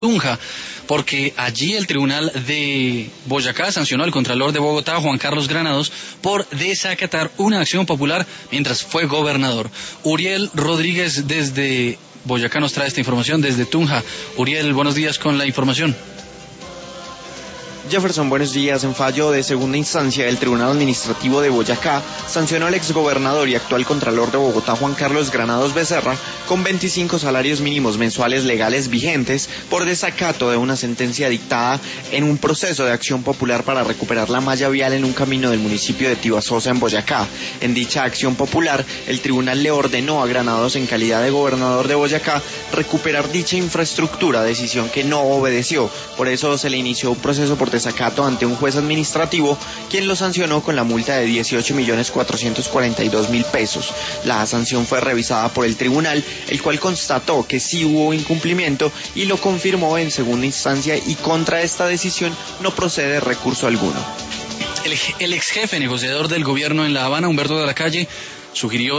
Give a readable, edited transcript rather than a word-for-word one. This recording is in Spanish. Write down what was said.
Tunja, porque allí el Tribunal de Boyacá sancionó al Contralor de Bogotá, Juan Carlos Granados, por desacatar una acción popular mientras fue gobernador. Uriel Rodríguez desde Boyacá nos trae esta información desde Tunja. Uriel, buenos días con la información. Jefferson, buenos días. En fallo de segunda instancia, el Tribunal Administrativo de Boyacá sancionó al exgobernador y actual Contralor de Bogotá, Juan Carlos Granados Becerra, con 25 salarios mínimos mensuales legales vigentes por desacato de una sentencia dictada en un proceso de acción popular para recuperar la malla vial en un camino del municipio de Tibasosa, en Boyacá. En dicha acción popular, el tribunal le ordenó a Granados, en calidad de gobernador de Boyacá, recuperar dicha infraestructura, decisión que no obedeció. Por eso se le inició un proceso por desacato ante un juez administrativo, quien lo sancionó con la multa de 18.442.000 pesos. La sanción fue revisada por el tribunal, el cual constató que sí hubo incumplimiento y lo confirmó en segunda instancia, y contra esta decisión no procede recurso alguno. El ex jefe negociador del gobierno en La Habana, Humberto de la Calle, sugirió